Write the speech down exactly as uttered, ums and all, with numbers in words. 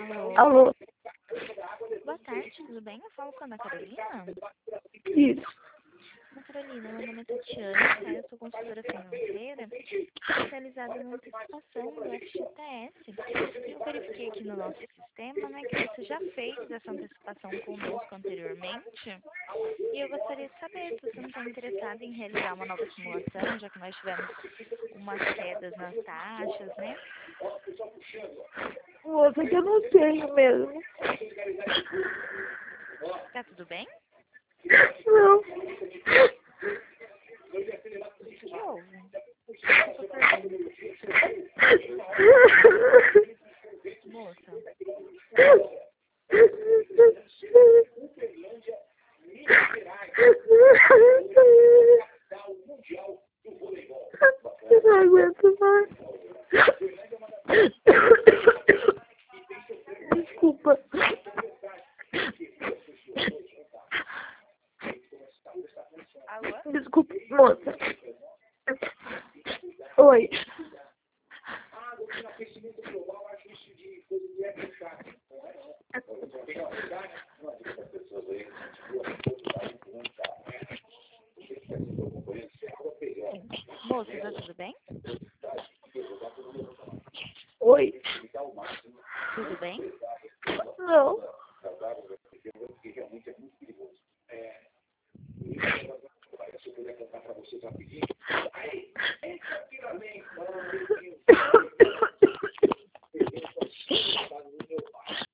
Alô? Alô? Boa tarde, tudo bem? Eu falo com a Ana Carolina. Isso. Ana Carolina, meu nome é Tatiana, tá? Eu sou consultora financeira especializada na antecipação do F G T S. E eu verifiquei aqui no nosso sistema, né, que você já fez essa antecipação conosco anteriormente. E eu gostaria de saber se você não está interessado em realizar uma nova simulação, já que nós tivemos umas quedas nas taxas, né? Moça, que eu não tenho mesmo. Tá tudo bem? Não. O que houve? Qual a sua pergunta? Moça, Eu não aguento mais. Desculpa. alô? Desculpa, moça. Oi. Moça, tá tudo bem? Oi. Tudo bem? Não.